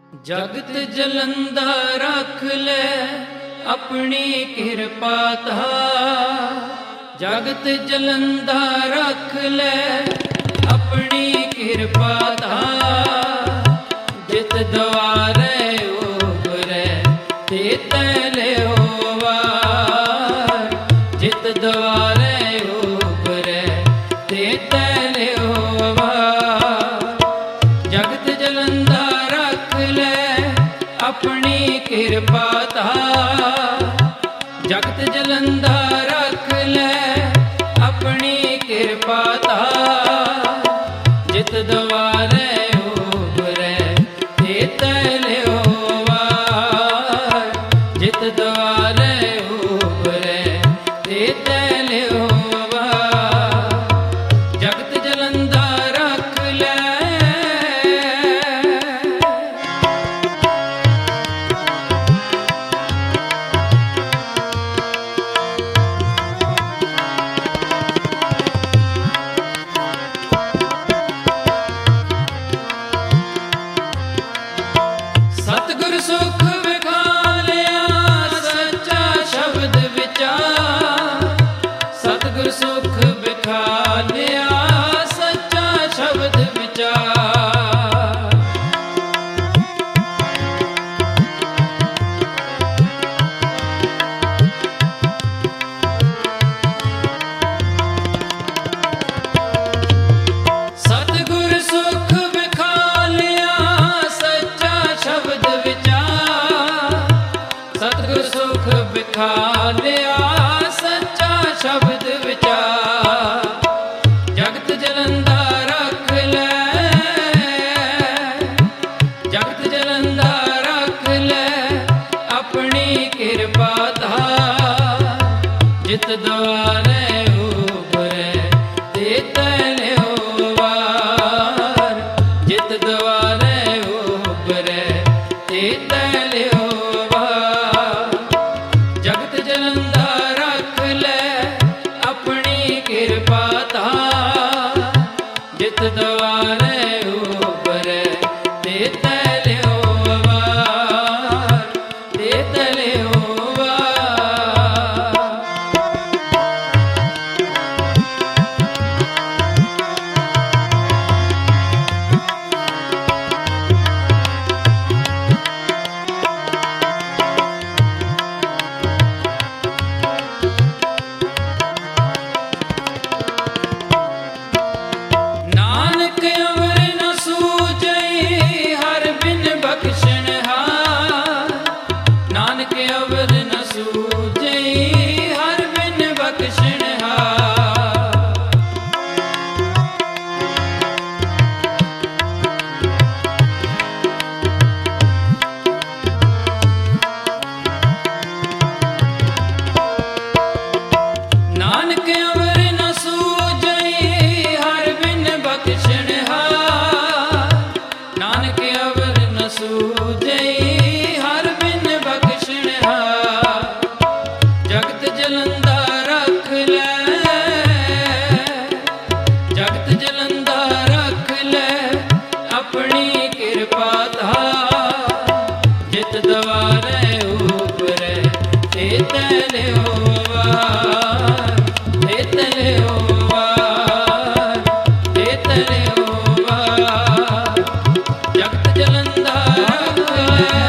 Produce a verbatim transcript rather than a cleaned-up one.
ਜਗਤ ਜਲੰਦਾ ਰੱਖ ਲੈ ਆਪਣੀ ਕਿਰਪਾ ਧਾਰ। ਜਗਤ ਜਲੰਦਾ ਰੱਖ ਲੈ ਆਪਣੀ ਕਿਰਪਾ ਧਾਰ। ਜਿਤ ਦੁਆਰੇ ਉਬਰੇ ਤੇ ਤੈ ਲਿਓ ਵਾਰ। ਜਿਤ ਦੁਆਰੇ ਉਬਰੇ ਤੇ ਤੈ ਲਿਓ ਵਾਰ। ਜਗਤ ਜਲੰਦਾ ਰੱਖ ਲੈ ਆਪਣੀ ਕਿਰਪਾ ਧਾਰ। ਜਗਤ ਜਲੰਦਾ ਰੱਖ ਲੈ ਆਪਣੀ ਕਿਰਪਾ ਧਾਰ। ਜਿਤ ਦੁਆਰੇ ਉਬਰੇ ਤੇ ਤੈ ਲਿਓ ਵਾਰ। ਜਿਤ ਦੁਆਰੇ ਉਬਰੇ ਤੇ ਤੈ ਲਿਓ ਵਾਰ। ਜਗਤ ਜਲੰਦਾ ਰੱਖ ਲੈ। ਸਤਿਗੁਰ ਸੁਖ ਵਿਖਾਲਿਆ ਸੱਚਾ ਸ਼ਬਦ ਵਿਚਾਰ। ਸਤਿਗੁਰ ਸੁਖ ਵਿਖਾਲਿਆ ਸੱਚਾ ਸ਼ਬਦ ਵਿਚਾਰ। ਸਤਿਗੁਰ ਸੁਖ ਵਿਖਾਲਿਆ ਸੱਚਾ ਸ਼ਬਦ ਵਿਚਾਰ। ਸਤਿਗੁਰ ਸੁਖ ਵਿਖਾਲਿਆ ਸੱਚਾ ਸ਼ਬਦ ਵਿਚਾਰ। ਜਗਤ ਜਲੰਦਾ ਰੱਖ ਲੈ। ਜਗਤ ਜਲੰਦਾ ਰੱਖ ਲੈ ਆਪਣੀ ਕਿਰਪਾ ਧਾਰ। ਜਿਤ ਦੁਆਰੇ ਉਬਰੇ ਤੇ ਤੈ ਲਿਓ ਵਾਰ। ਜਿਤ ਦੁਆਰੇ ਉਬਰੇ ਤੇ ਤੈ ਲਿਓ ਵਾਰ। ਜਗਤ ਜਲੰਦਾ ਰੱਖ ਲੈ ਆਪਣੀ ਕਿਰਪਾ ਧਾਰ। ਜਿਤ ਦੁਆਰੇ ਉਬਰੇ ਤੇ ਤੈ ਲਿਓ ਵਾਰ। ਤੇ ਤੈ ਲਿਓ ਵਾਰ। ਨਾਨਕ ਅਵਰ ਨ ਸੂਝਈ ਹਰ ਬਿਨ ਬਖਸ਼ਣਹਾਰ। ਨਾਨਕ ਅਵਰ ਨ ਸੂਝਈ ਹਰ ਬਿਨ ਬਖਸ਼ਣਹਾਰ। ਨਾਨਕ ਅਵਰ ਨ ਸੂਝਈ ਹਰ ਬਿਨ ਬਖਸ਼ਣਹਾਰ। ਨਾਨਕ ਅਵਰ ਨ ਸੂਝਈ ਹਰ ਬਿਨ ਬਖਸ਼ਣਹਾਰ। ਜਗਤ ਜਲੰਦਾ ਰੱਖ ਲੈ। ਜਗਤ ਜਲੰਦਾ ਰੱਖ ਲੈ ਆਪਣੀ ਕਿਰਪਾ ਧਾਰ। ਜਿਤ ਦੁਆਰੇ ਉਬਰੇ ਤੇ ਤੈ ਲਿਓ ਵਾਰ। ਤੇ ਤੈ ਲਿਓ ਵਾਰ। ਤੇ ਤੈ ਲਿਓ ਵਾਰ। ਜਗਤ ਜਲੰਦਾ ਰੱਖ ਲੈ।